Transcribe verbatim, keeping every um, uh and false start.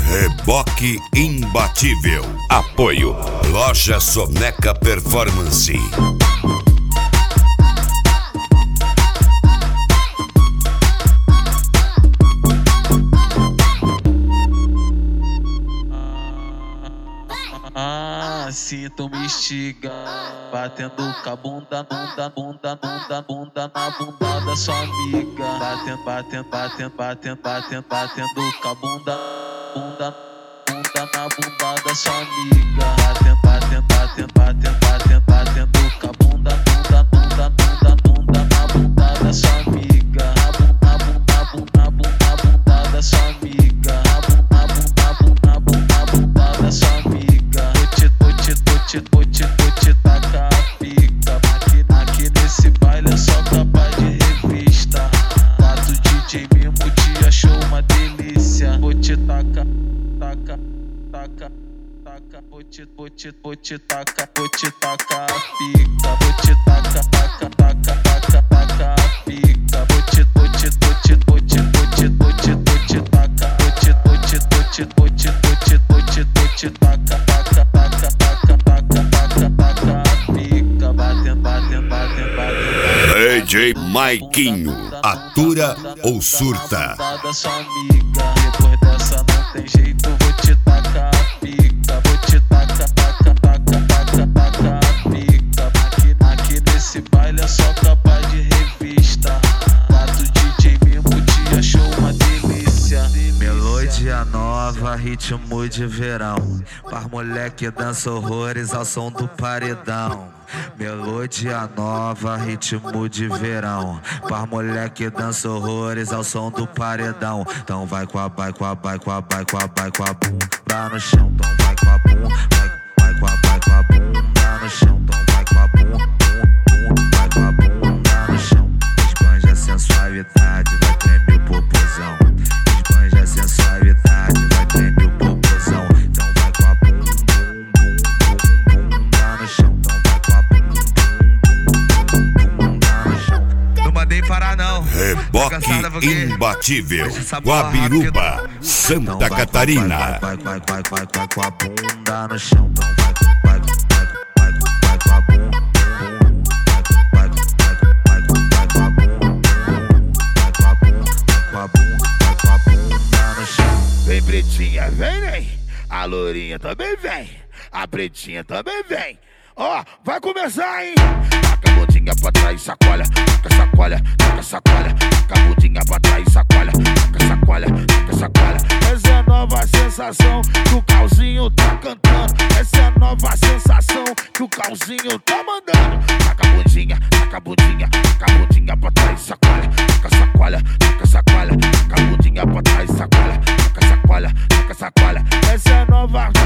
Reboque imbatível. Apoio Loja Soneca Performance. Ah, se tu me instiga, batendo com a bunda, bunda, bunda, bunda, bunda na bunda da sua amiga. Batendo, batendo, batendo, batendo, batendo, batendo com a bunda, bunda, bunda na bunda da sua amiga. Batendo, batendo, batendo, batendo, batendo, batendo com a bunda, bunda, bunda, bunda, bunda na bunda da sua amiga. Na bunda, bunda, bunda, bunda, bunda da sua amiga. Na bunda, bunda, bunda, bunda, bunda da sua amiga. Vou te, vou te tacar a pica. Aqui, aqui nesse baile é só capaz de revista. Quatro D J mesmo te achou uma delícia. Vou te tacar, taca, taca, taca. Vou te, vou te, vou te tacar, vou te tacar a pica. Vou te tacar, taca, taca, taca, taca a pica. Vou te, vou te, vou te, vou te, vou te, vou te, vou te tacar. Vou te, vou te, vou te, vou te, vou te, vou te, vou te tacar, taca, taca, taca. D J Maiquinho, atura ou surta? Depois dessa não tem jeito, vou te tacar a pica. Vou te tacar, taca, taca, taca, taca a pica. Aqui, aqui nesse baile é só capaz de revista. Quatro D J mesmo te achou uma delícia. Melodia nova, ritmo de verão. Pras moleque dança horrores ao som do paredão. Melodia nova, ritmo de verão. Pras moleque dança horrores ao som do paredão. Então vai com a, vai com a, vai com a, vai com a, vai com a bunda no chão. Então vai com a bunda, vai, vai com a, vai com a bunda no chão. Então vai com a bunda, bum, bum, vai com a bunda no chão. Espanja sensualidade, vai tremer o popozão. Espanja sensualidade, vai tremer o popozão. Então vai com a bunda, bum, bum, bum, bunda no chão. Mandei parar não. Reboque imbatível. Guabiruba, Santa então Catarina. Vai, vai, vai, vai, vai, vai com a bunda no chão. Então vai, vai, vai, vai, vai com a bunda. Vai, vai, vai, vai com a bunda. Vai com a bunda, vai com a bunda, vai com a bunda no chão. Vem pretinha, vem, vem. A lourinha também vem. A pretinha também vem. Ó, oh, vai começar, hein? Taca a bundinha pra trás, sacola. Taca sacola, taca sacola. Taca a bundinha pra trás, sacola. Taca sacola, taca sacola. Essa é a nova sensação que o Calzinho tá cantando. Essa é a nova sensação que o Calzinho tá mandando. Taca a bundinha, taca a bundinha. Taca a bundinha pra trás, sacola. Taca sacola, taca sacola. Taca a bundinha pra trás, sacola. Taca sacola, taca sacola. Essa é a nova